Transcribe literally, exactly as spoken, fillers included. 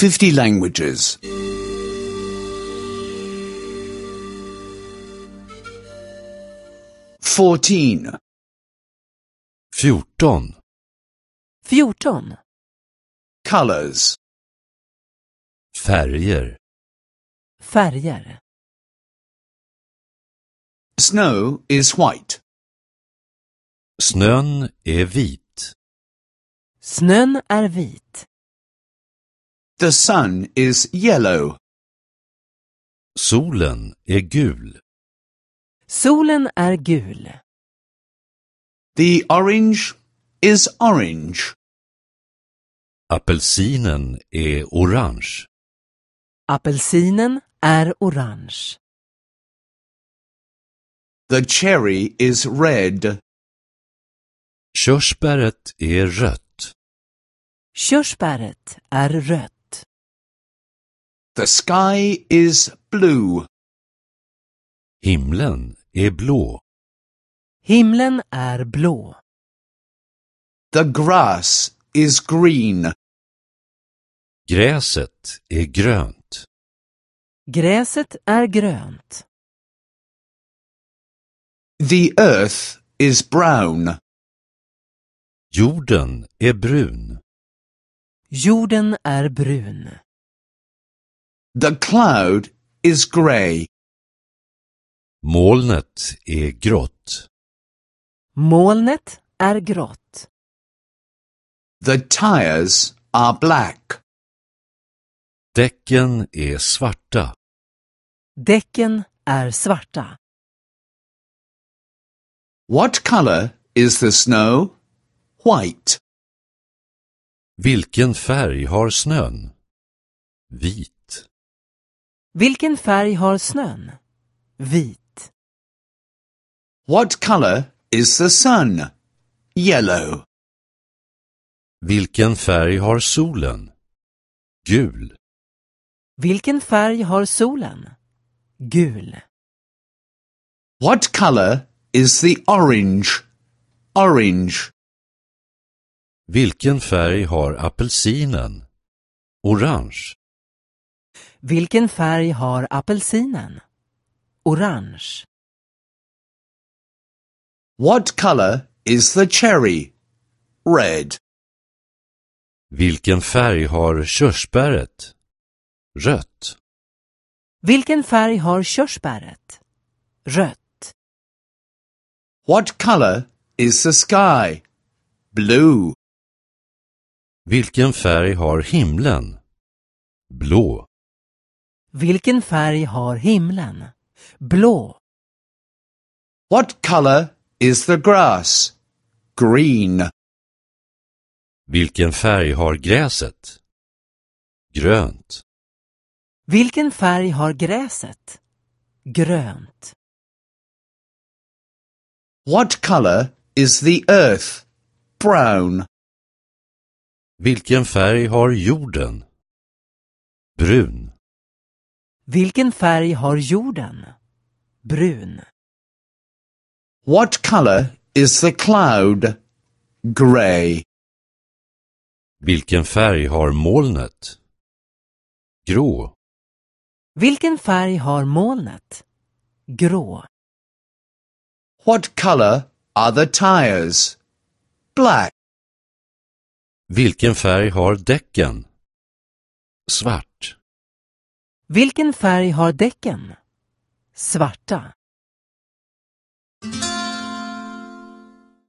fifty languages. Fourteen. fjorton. fjorton. Colors. Färger. Färger. Snow is white. Snön är vit. Snön är vit. The sun is yellow. Solen är gul. Solen är gul. The orange is orange. Apelsinen är orange. Apelsinen är orange. The cherry is red. Körsbäret är rött. Körsbäret är rött. The sky is blue. Himlen är blå. Himlen är blå. The grass is green. Gräset är grönt. Gräset är grönt. The earth is brown. Jorden är brun. Jorden är brun. The cloud is grey. Molnet är grått. Molnet är grått. The tires are black. Däcken är svarta. Däcken är svarta. What color is the snow? White. Vilken färg har snön? Vit. Vilken färg har snön? Vit. What color is the sun? Yellow. Vilken färg har solen? Gul. Vilken färg har solen? Gul. What color is the orange? Orange. Vilken färg har apelsinen? Orange. Vilken färg har apelsinen? Orange. What color is the cherry? Red. Vilken färg har körsbäret? Rött. Vilken färg har körsbäret? Rött. What color is the sky? Blue. Vilken färg har himlen? Blå. Vilken färg har himlen? Blå. What color is the grass? Green. Vilken färg har gräset? Grönt. Vilken färg har gräset? Grönt. What color is the earth? Brown. Vilken färg har jorden? Brun. Vilken färg har jorden? Brun. What color is the cloud? Grey. Vilken färg har molnet? Grå. Vilken färg har molnet? Grå. What color are the tires? Black. Vilken färg har däcken? Svart. Vilken färg har däcken? Svarta.